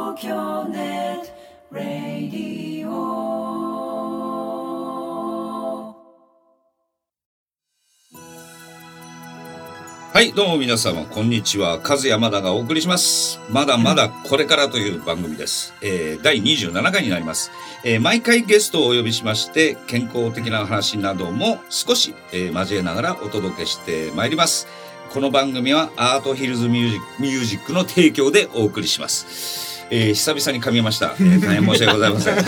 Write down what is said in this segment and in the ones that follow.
TOKYONET Radio。 はい、どうも皆様こんにちは。和山田がお送りします。まだまだこれからという番組です。第27回になります。毎回ゲストをお呼びしまして健康的な話なども少し、交えながらお届けしてまいります。この番組はアートヒルズミュージックの提供でお送りします。久々に噛みました。大変申し訳ございません。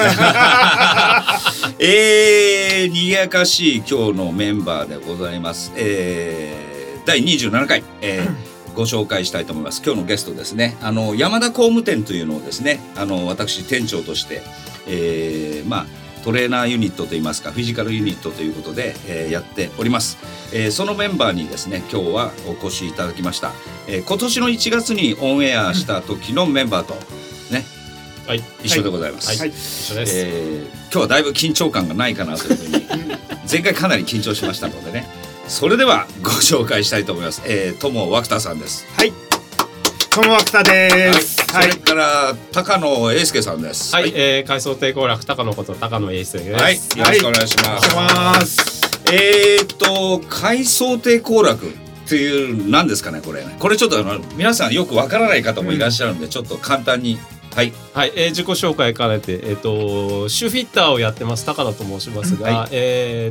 賑やかしい今日のメンバーでございます。第27回、ご紹介したいと思います。今日のゲストですね、山田工務店というのをですね、私店長として、トレーナーユニットといいますかフィジカルユニットということで、やっております。そのメンバーにですね今日はお越しいただきました。今年の1月にオンエアした時のメンバーとね、はい、一緒でございます。はい、一緒です。今日はだいぶ緊張感がないかなというふうに前回かなり緊張しましたのでね、それではご紹介したいと思います。友涌田さんです。 はい、友涌田です。 はい、それから高野英介さんです。 はい、海藻抵抗楽高野こと高野英介です。 はい、よろしくお願いします。海藻抵抗楽っていう何ですかねこれちょっと皆さんよくわからない方もいらっしゃるんで、ちょっと簡単にはい、 はい、自己紹介兼ねて、シューフィッターをやってます高野と申しますが、はい、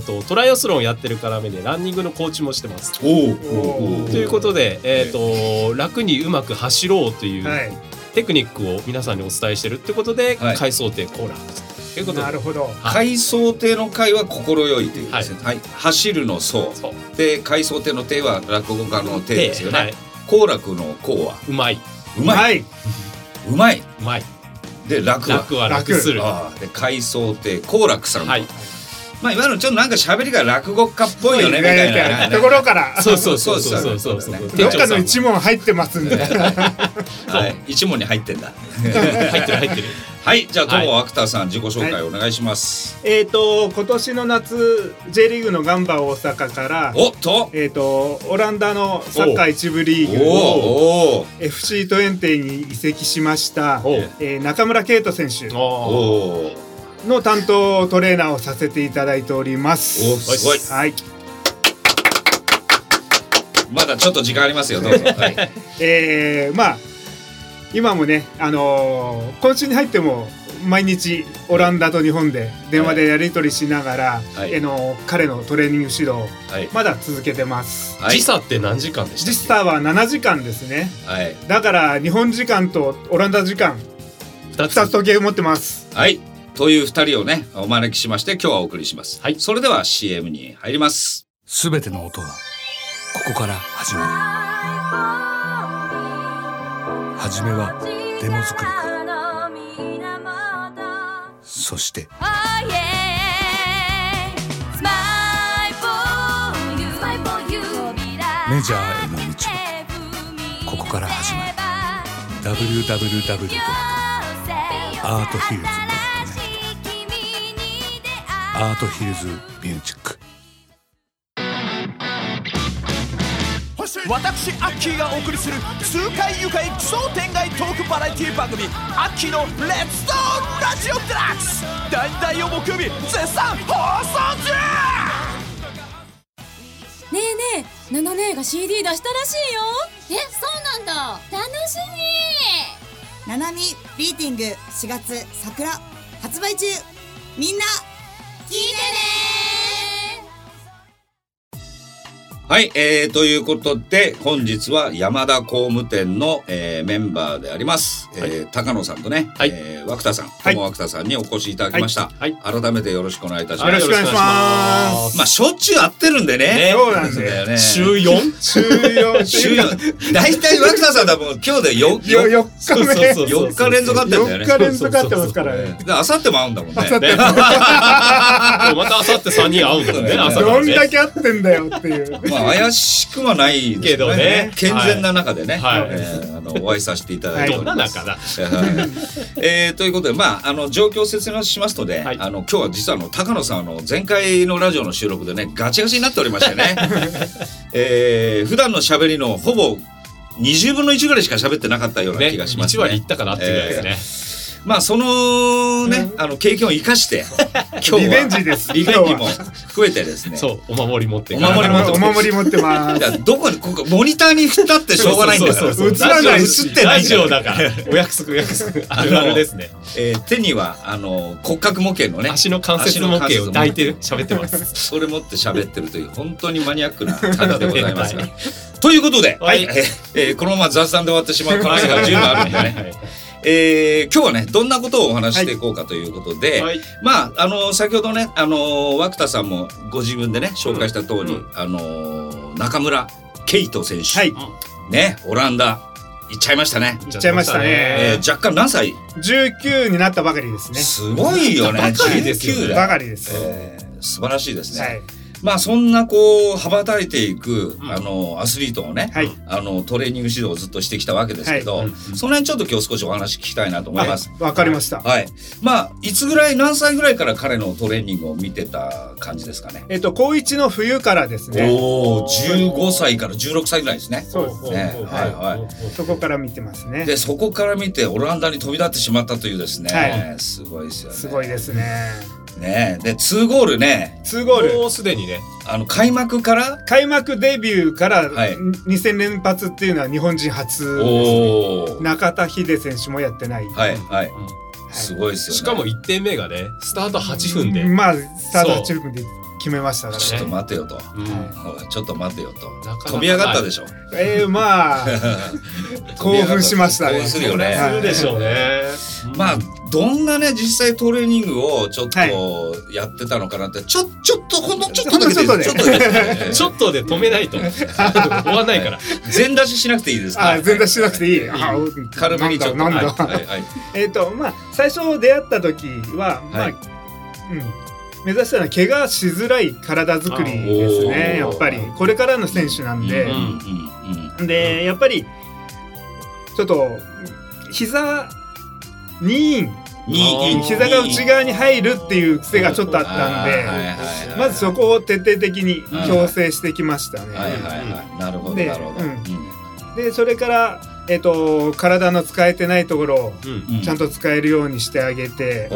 トライアスロンをやってる絡めでランニングのコーチもしてます。ということで、楽にうまく走ろうというテクニックを皆さんにお伝えしてるってことで、はい、海藻抵抗楽ということで、 なるほど、 海藻抵の海は心よいというですね、はいはい、走るのそうで海藻抵の抵は落語家の抵ですよね、はい、好楽の好はうまい。 で楽は楽する。 で海藻抵好楽さん、はい、いわゆるちょっとなんか喋りが落語家っぽいよねみたいなところからそうどっかの一問入ってますんではい、一問に入ってんだ入ってるはい、じゃあ友涌田さん自己紹介お願いします。 今年の夏 J リーグのガンバ大阪からオランダのサッカー一部リーグを FC20 に移籍しました中村圭斗選手の担当トレーナーをさせていただいております。はい、 まだちょっと時間ありますよ、どうぞ。はい、 今もね、今週に入っても毎日オランダと日本で電話でやり取りしながら、はい、彼のトレーニング指導、はい、まだ続けてます。 はい、時差って何時間でしたっけ？ 時差は7時間ですね。はい、だから日本時間とオランダ時間2つ時計を持ってます。 はい、という2人をねお招きしまして今日はお送りします。はい、それでは CM に入ります。 すべての音はここから始まる。はじめはデモ作りか、そしてメジャーへの道はここから始まる。 www.arthhills.net アートヒルズミュージック。 私アッキーがお送りする痛快愉快奇想天外トークバラエティ番組アッキーのレッツドーラジオデラックス、第2第4木曜日絶賛放送中。 ねえねえ、ナナ姉が CD 出したらしいよ。そうなんだ、楽しみ。 ナナミビーティング4月桜発売中、みんな聞いてね。 はい、ということで本日は山田工務店の、メンバーであります、高野さんとね、涌田さん、友涌田さんにお越しいただきました。改めてよろしくお願いいたします。 よろしくお願いします。 しょっちゅう会ってるんでね。 そうなんだよね。 週 4 大体涌田さんだもん今日で4日連続会ってんだよね。 4日連続会ってますからね。 あさっても会うんだもんね。 またあさって3人会うんだね。 どんだけ会ってんだよっていう。 怪しくはないですけどね。健全な中でね、お会いさせていただいております。ということで状況を説明しますとね、今日は実は高野さん前回のラジオの収録でねガチガチになっておりましてね普段の喋りのほぼ20分の1ぐらいしか喋ってなかったような気がしますね。 1割いったかなっていうぐらいですね。 まあそのね、経験を生かして今日はリベンジです。 リベンジも増えてですね。 そう、お守り持ってお守り持ってます。 どこにここモニターに振ったってしょうがないんだから。 映らない、映ってない。 ラジオだから。お約束あるあるですね。 手には骨格模型のね、 足の関節模型を抱いて喋ってます。 それ持って喋ってるという本当にマニアックな感じでございますが。ということで、このまま雑談で終わってしまう可能性が十分あるんでね。今日はねどんなことをお話していこうかということで、まあ先ほどね涌田さんもご自分でね紹介した通り、中村敬斗選手、ね、オランダ行っちゃいましたね。 行っちゃいましたね。 若干何歳 ？19になったばかりですね。 すごいよね。19でばかりです。 素晴らしいですね。まあそんなこう羽ばたいていくアスリートをね、トレーニング指導をずっとしてきたわけですけど、その辺ちょっと今日少しお話聞きたいなと思います。 わかりました。 はい。まあいつぐらい何歳ぐらいから彼のトレーニングを見てた感じですかね。 高1の冬からですね。 おお、15歳から16歳ぐらいですね。 そうですね。そこから見てますね。 でそこから見てオランダに飛び立ってしまったというですね。すごいですよね。 すごいですね。 ね、で2ゴールね。 2ゴールもうすでにね開幕デビューから2戦連発っていうのは日本人初ですね。中田秀選手もやってない。 すごいですよね。 しかも1点目がねスタート8分でまあスタート8分で決めましたからね。 ちょっと待てよと、ちょっと待てよと飛び上がったでしょ。 まあ興奮しましたね。 興奮するよね。 するでしょうね。 まあどんなね実際トレーニングをちょっとやってたのかなってちょっとほんのちょっとだけちょっとで止めないと終わんないから。 全出ししなくていいですか？ 全出ししなくていい。 軽めにちょっと。 まあ最初出会った時はまあ目指したのは怪我しづらい体作りですね。やっぱりこれからの選手なんで、でやっぱりちょっと膝膝が内側に入るっていう癖がちょっとあったんで、まずそこを徹底的に矯正してきましたね。 なるほど。 でそれから体の使えてないところをちゃんと使えるようにしてあげて。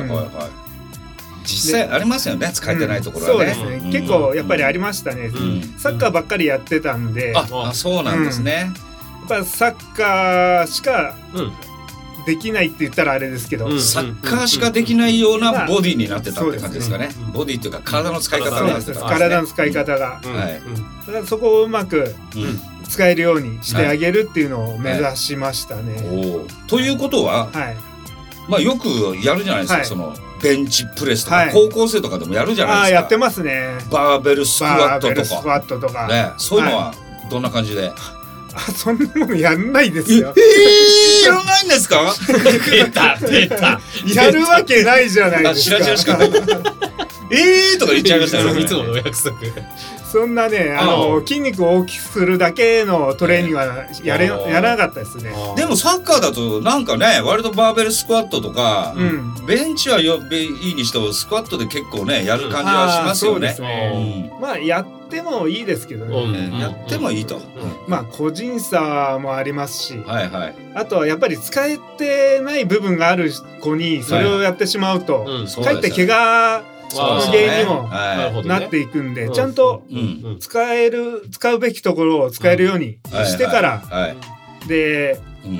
実際ありますよね、使えてないところはね。 そうですね、結構やっぱりありましたね。サッカーばっかりやってたんで。 そうなんですね。 やっぱサッカーしかできないって言ったらあれですけど、 サッカーしかできないようなボディになってたって感じですかね。ボディっていうか体の使い方になってた。 体の使い方が。だからそこをうまく使えるようにしてあげるっていうのを目指しましたね。 ということは、まあよくやるじゃないですか、そのベンチプレスとか高校生とかでもやるじゃないですか。 やってますね。 バーベルスクワットとかね、そういうのはどんな感じで？ そんなものやんないですよ。 やらないんですか？ 出たやるわけないじゃないですか。 しらしかとか言っちゃいましたね。 いつものお約束。 そんなね筋肉を大きくするだけのトレーニングはやらなかったですね。 でもサッカーだとなんかね割とバーベルスクワットとか、ベンチはいいにしてもスクワットで結構ねやる感じはしますよね。まあやってもいいですけどね。 やってもいいと。 まあ個人差もありますし、あとはやっぱり使えてない部分がある子にそれをやってしまうとかえって怪我の原因にもなっていくんで、ちゃんと使うべきところを使えるようにしてからで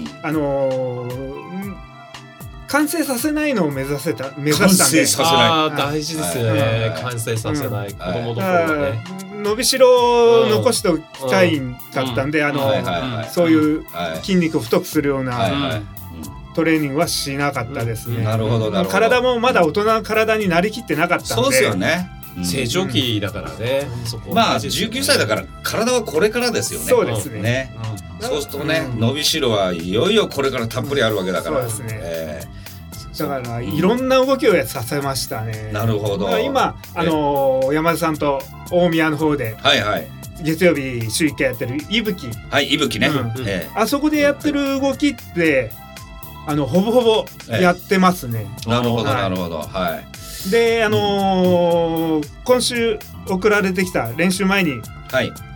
完成させないのを目指したんで。 大事ですよね。完成させない子供の頃ね。 伸びしろを残しておきたいかったんで、そういう筋肉を太くするようなトレーニングはしなかったですね。 なるほど。 体もまだ大人の体になりきってなかったんで。 そうですよね。 成長期だからね。 まあ19歳だから体はこれからですよね。 そうですね。 そうするとね伸びしろはいよいよこれからたっぷりあるわけだから。 そうですね。だからいろんな動きをさせましたね。 なるほど。 今山田さんと大宮の方で月曜日週1回やってるいぶき。 いぶきね。 あそこでやってる動きってほぼほぼやってますね。 なるほどなるほど。 で今週送られてきた練習前に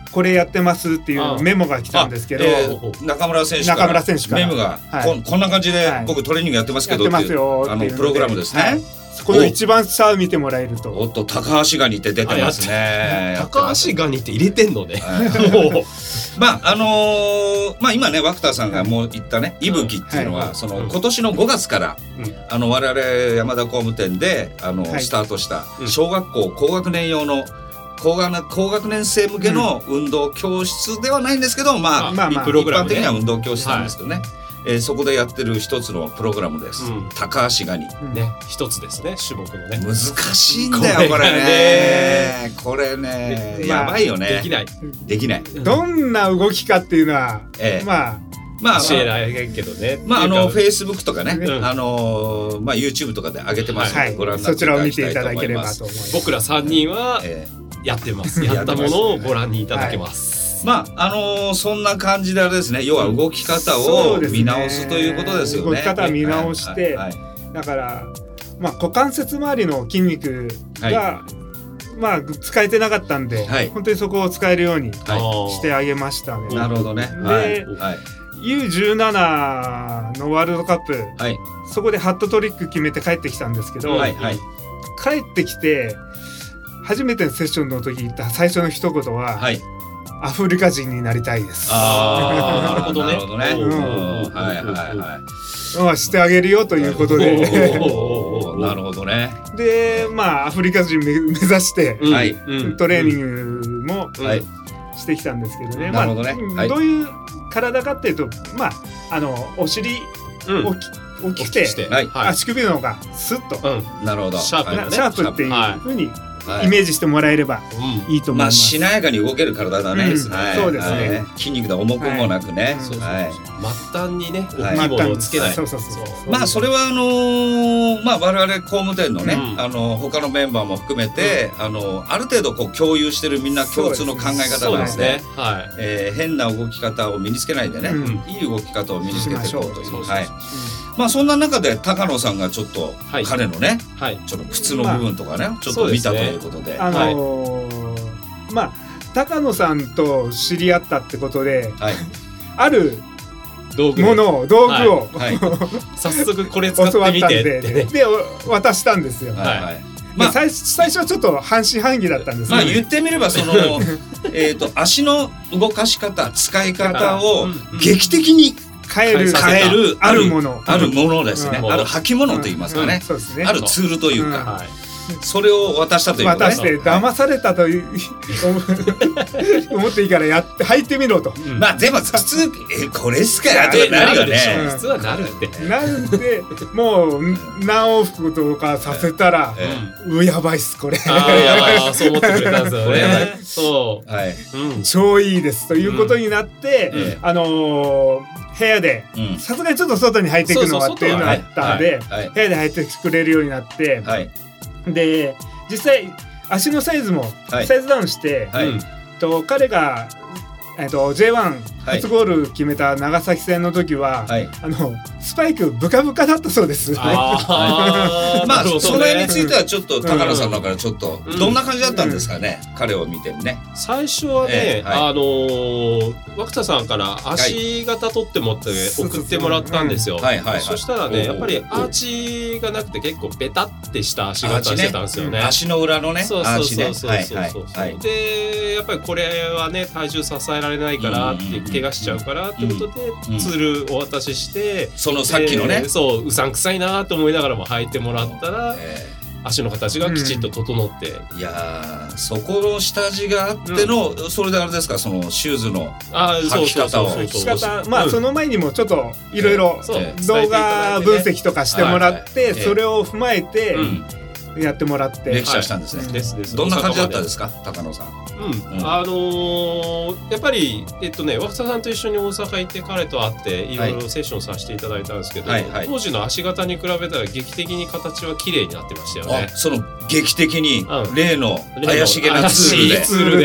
これやってますっていうメモが来たんですけど、 中村選手からメモが、こんな感じで僕トレーニングやってますけどっていうプログラムですね。 この一番下を見てもらえると、 おっと高橋ガニって出てますね。 高橋ガニって入れてんのね。 まあ今ねワクターさんがもう言ったねいぶきっていうのはその今年の5月から我々山田工務店でスタートした小学校高学年用の高学年生向けの運動教室ではないんですけど、まあ一般的には運動教室なんですけどね。そこでやってる一つのプログラムです。高橋ガニね、一つですね、種目のね。 難しいんだよこれね。これねやばいよね。できない。 どんな動きかっていうのはまあ教えられんけどね。 まあFacebook とかね、YouTube とかで上げてますのでご覧になっていただきたいと思います。 僕ら3人はやってます。やったものをご覧にいただけます。 まあそんな感じであれですね、要は動き方を見直すということですよね。 動き方見直して、だから股関節周りの筋肉が使えてなかったんで、本当にそこを使えるようにしてあげましたね。 なるほどね。 で、U17 のワールドカップ、そこでハットトリック決めて帰ってきたんですけど、帰ってきて初めてのセッションの時言った最初の一言は、アフリカ人になりたいです。 なるほどね。 してあげるよということで。 なるほどね。 でアフリカ人目指してトレーニングもしてきたんですけどね。どういう体かっていうとお尻大きくて足首の方がスッとシャープっていう風にイメージしてもらえればいいと思います。 しなやかに動ける体だね。 そうですね。 筋肉で重くもなくね。 末端にね大きいものをつけない。 まあそれは我々工務店のね他のメンバーも含めてある程度共有してるみんな共通の考え方なんですね。変な動き方を身につけないでね、いい動き方を身につけていこうという。そんな中で高野さんがちょっと彼のねちょっと靴の部分とかねちょっと見たということで、 高野さんと知り合ったってことである道具を早速これ使ってみてで渡したんですよ。最初はちょっと半信半疑だったんですけど、 言ってみればその足の動かし方使い方を劇的に変えるあるものですね。ある履物と言いますかね。あるツールというか、それを渡したということ渡して騙されたと思っていいから履いてみろと。 でも普通これっすかってなるよね。 普通はなるってなるんで、もう何往復とかさせたらやばいっすこれ。 そう思ってくれたんですよね。 超いいですということになって部屋でさすがにちょっと外に入っていくのはっていうのがあったんで、部屋で入ってくれるようになって、で実際足のサイズもサイズダウンして、彼がJ1 初ゴール決めた長崎戦の時は、スパイクブカブカだったそうです。 それについてはちょっと高野さんのからちょっとどんな感じだったんですかね、彼を見てね。 最初はね涌田さんから足型取ってもって送ってもらったんですよ。そしたらねやっぱりアーチがなくて結構ベタってした足型してたんですよね。 足の裏のねアーチね。 でやっぱりこれはね体重支えられないからって怪我しちゃうからってことでツールお渡しして、 そのさっきのねうさんくさいなと思いながらも履いてもらったら足の形がきちっと整って、 いやそこの下地があっての、それであれですか、そのシューズの履き方をその前にもちょっといろいろ動画分析とかしてもらって、それを踏まえてやってもらってレクチャーしたんですね。どんな感じだったですか高野さん。 やっぱり涌田さんと一緒に大阪行って彼と会っていろいろセッションさせていただいたんですけど、当時の足型に比べたら劇的に形は綺麗になってましたよね。 その劇的に例の怪しげなツール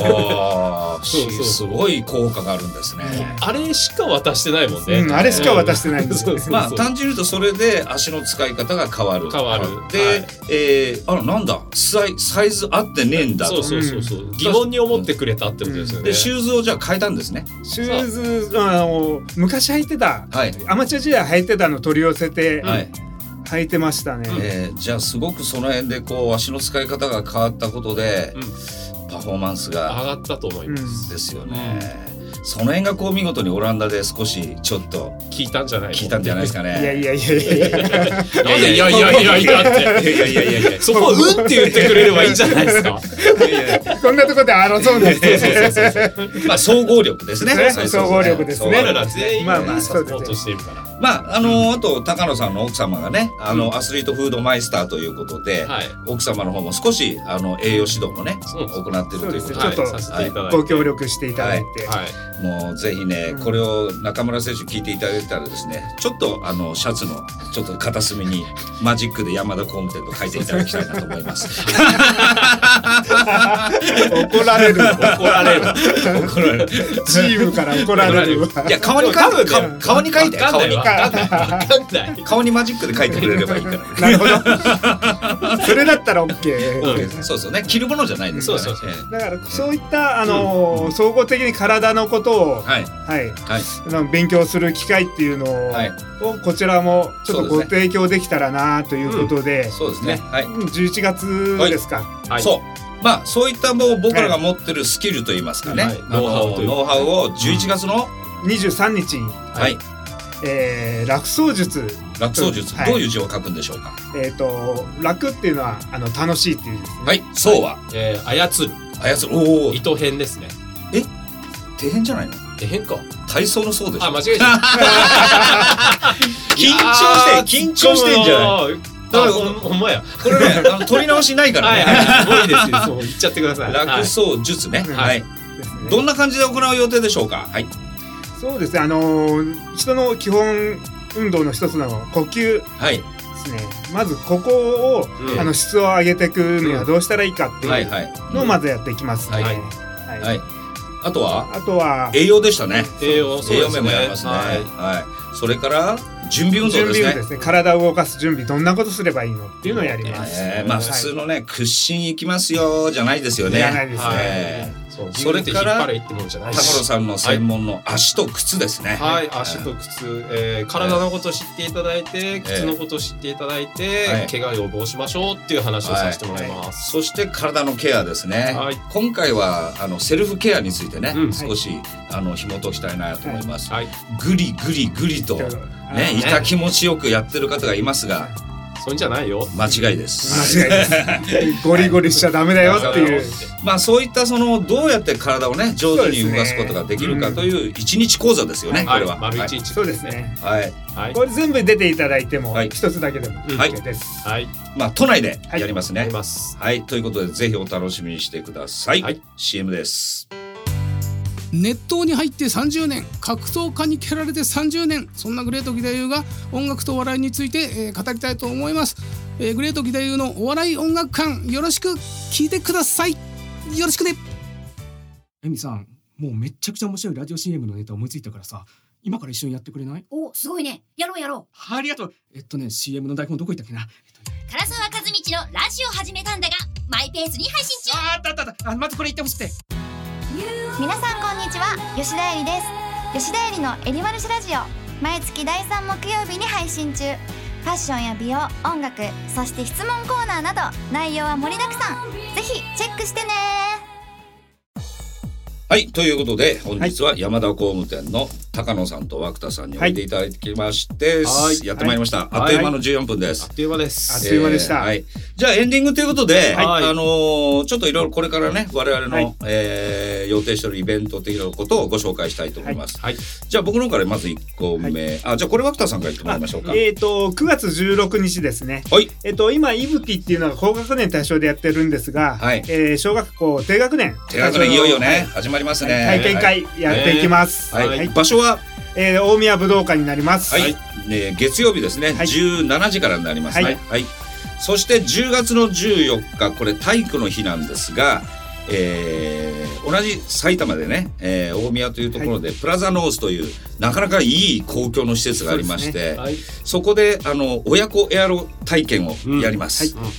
ですごい効果があるんですね。 あれしか渡してないもんね。 あれしか渡してないんです。 単純に言うとそれで足の使い方が変わる。でなんだサイズ合ってねえんだと。 そう疑問に思ってくれたってことですよね。 でシューズをじゃあ変えたんですね。 シューズ昔履いてた、アマチュア時代履いてたの取り寄せて、履いてましたね。 じゃあすごくその辺でこう足の使い方が変わったことで、パフォーマンスが上がったと思います。 ですよね。その辺がこう見事にオランダで少しちょっと効いたんじゃないですかね。 いやいやってそこって言ってくれればいいんじゃないですか。 こんなところで争うんです。 まあ総合力ですね。 総合力ですね。 我ら全員がサポートしているから。 あと高野さんの奥様がねアスリートフードマイスターということで、奥様の方も少し栄養指導もね行っているということで、 ちょっとご協力していただいて、 もうぜひねこれを中村選手聞いていただいたらですね、ちょっとシャツのちょっと片隅にマジックで山田工務店と書いていただきたいなと思います。 怒られるチームから怒られる。 いや顔に書いて顔にマジックで書いてくれればいいから。 なるほど。それだったら OK。 そうね、着るものじじゃないですかね。 だからそういった総合的に体のことを勉強する機会っていうのをこちらもちょっとご提供できたらなということで、 そうですね。 11月ですか。 そう。まあそういったもう僕らが持ってるスキルといいますかね、ノウハウを11月の 23日に楽走術。 どういう字を書くんでしょうか。 楽っていうのは楽しいっていうですね。 はい。そうは操る。 おお。 糸編ですね。 手編じゃないの？ 手編か。 体操のそうでしょ。 間違えた。 緊張してんじゃない。 ほんまや。 これね取り直しないからね。 もういいですよ。そう言っちゃってください。 楽走術ね。はい。どんな感じで行う予定でしょうか。はい。 そうですね。人の基本運動の一つの呼吸ですね。まずここを質を上げていくにはどうしたらいいかっていうのをまずやっていきますね。 はい。あとは栄養でしたね。 栄養面もやりますね。はい。それから準備運動ですね。 体を動かす準備、どんなことすればいいのっていうのをやります。 まあ普通のね屈伸いきますよじゃないですよね。 じゃないですね。 それから高野さんの専門の足と靴ですね。 はい、足と靴、体のことを知っていただいて、靴のことを知っていただいて、怪我を予防しましょうっていう話をさせてもらいます。 そして体のケアですね。今回はセルフケアについてね、少し紐解きたいなと思います。グリとね痛気持ちよくやってる方がいますが。 そういうんじゃないよ。 間違いです。 ゴリゴリしちゃダメだよっていう。 まあそういったどうやって体をね上手に動かすことができるかという一日講座ですよね。これは。 丸一日。 そうですね。 はい。 これ全部出ていただいても一つだけでも OK です。 はい。まあ都内でやりますね。 はい。 ということでぜひお楽しみにしてください。CM です。 熱湯に入って30年、格闘家に蹴られて30年、そんなグレート義太夫が音楽とお笑いについて、語りたいと思います。グレート義太夫のお笑い音楽館、よろしく聞いてください。よろしくね。エミさん、もうめっちゃくちゃ面白いラジオ CM のネタ思いついたからさ、今から一緒にやってくれない？ お、すごいね。やろう。 ありがとう。CM の台本どこ行ったっけな。 唐沢和道のラジオ始めたんだがマイペースに配信中。 あった。まずこれ言ってほしくて。 皆さんこんにちは、吉田絵里です。吉田絵里のエリマルシラジオ、毎月第3木曜日に配信中。ファッションや美容、音楽、そして質問コーナーなど内容は盛りだくさん。ぜひチェックしてね。 はい、ということで本日は山田工務店の高野さんと涌田さんにおいでいただきまして、やってまいりました。あっという間の14分です。 あっという間です。 あっという間でした。 じゃあエンディングということで、ちょっといろいろこれからね我々の、予定しているイベント的なことをご紹介したいと思います。じゃあ僕の方からまず1個目、じゃあこれ涌田さんから言ってもらいましょうか。 9月16日ですね。今いぶきっていうのが高学年対象でやってるんですが、小学校低学年いよいよね始まりますね。 体験会やっていきます。 場所は大宮武道館になります。 月曜日ですね、17時からになりますね。そして10月の14日これ体育の日なんですが、 同じ埼玉でね、大宮というところで、プラザノースというなかなかいい公共の施設がありまして、そこで親子エアロ体験をやります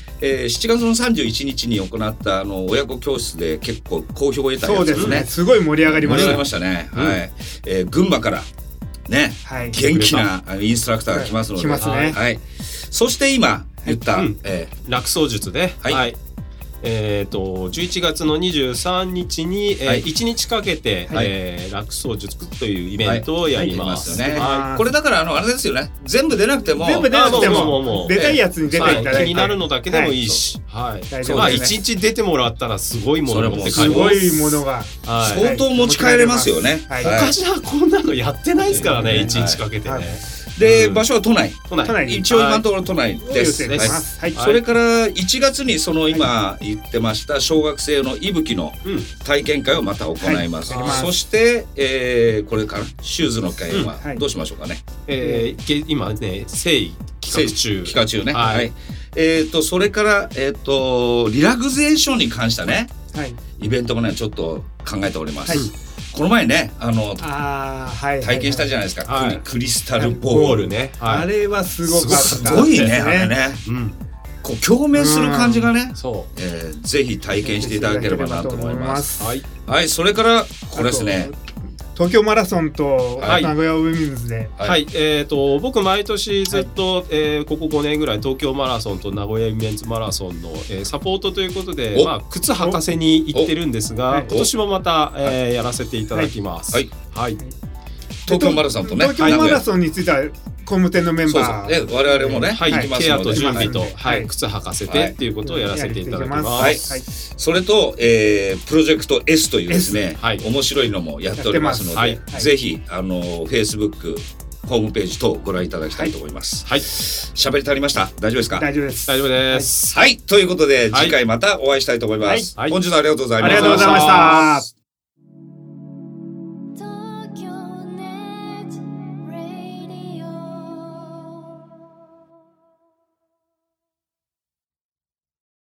。7月の31日に行った親子教室で結構好評を得たやつですね。 そうですね、すごい盛り上がりました。 盛り上がりましたね。はい。群馬からね、元気なインストラクターが来ますので、 来ますね。 はい。そして今言った楽走術で、11月の23日に1日かけて楽走術というイベントをやりますね。 これだからあれですよね、全部出なくても出たいやつに出ていただいて、 気になるのだけでもいいし、1日出てもらったらすごいもの持って帰ります。 すごいものが相当持ち帰れますよね。 他じゃこんなのやってないですからね、1日かけてね。 で、場所は都内。 一応今のところ都内です。それから1月に今言ってました小学生の息吹の体験会をまた行います。そしてこれからシューズの会はどうしましょうかね。 今ね、誠意企画中ね。それからリラクゼーションに関したねイベントもねちょっと考えております。この前ね体験したじゃないですか、クリスタルボールね。 あれはすごかった。 すごいね、あれね。こう共鳴する感じがね、ぜひ体験していただければなと思います。はい、それからこれですね、 東京マラソンと名古屋ウィメンズで、 僕毎年ずっとここ5年ぐらい東京マラソンと名古屋ウィメンズマラソンのサポートということで、靴履かせに行ってるんですが、今年もまたやらせていただきます。 東京マラソンとね、 東京マラソンについては工務店のメンバー、我々もね、 ケアと準備と靴履かせてっていうことをやらせていただきます。 それとプロジェクト S というですね、面白いのもやっておりますので、ぜひFacebookホームページ等ご覧いただきたいと思います。喋り足りました？大丈夫ですか？ 大丈夫です。 大丈夫です。 はい、ということで次回またお会いしたいと思います。本日はありがとうございました。 ありがとうございました。